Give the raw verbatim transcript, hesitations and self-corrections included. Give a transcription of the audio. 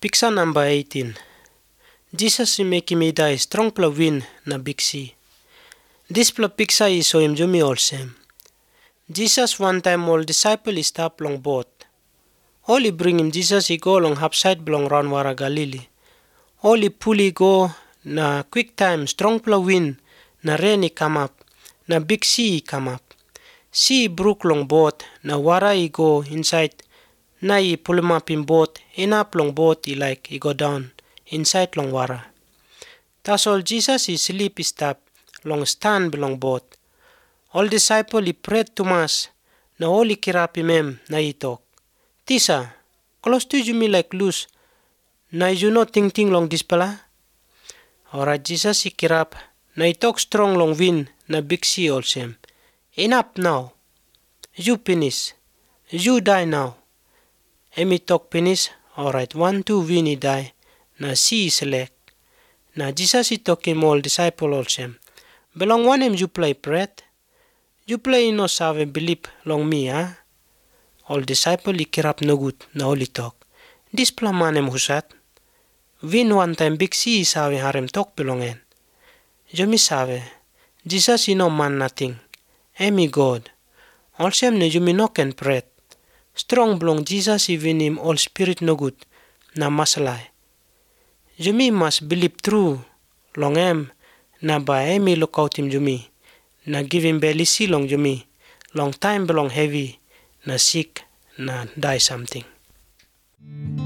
Picture number eighteen. Jesus is making me die strong pla wind na big sea. This pla picture is so him jumi olsem. Jesus one time all disciple is stop long boat. All he bring him Jesus he go long half side belong round wara Galilee. All he pull he go na quick time strong pla wind na rain he come up na big sea he come up. Sea brook long boat na wara he go inside. Na he pull him up in boat, in up long boat he like he go down inside long wara. Tas all Jesus he sleep he stop long stand belong boat. All disciple he prayed to mass na all he kirap him na he talk. Tisa, close to you me like loose. Na you know ting ting long this pala? Alright Jesus he kirap na he talk strong long wind na big sea also. Enough now. You finish. You die now. Emi talk finish. Alright, one, two, wind he die. Na sea select. Na Jesus he talk him all disciple also. Belong one him you play bread. You play no save believe long me, ah? Huh? All disciple he kirap no good na all he talk. This pla man him husat. Win one time big sea save harem talk belongen. Jomi save. Jesus he no man nothing. Emi God. Also ne jumi no can bread. Strong belong Jesus even him all spirit no good. Na masalai. Jumi must believe true. Long em. Na ba emi look out him jumi. Na give him belly see long jumi. Long time belong heavy. Na sick. Na die something.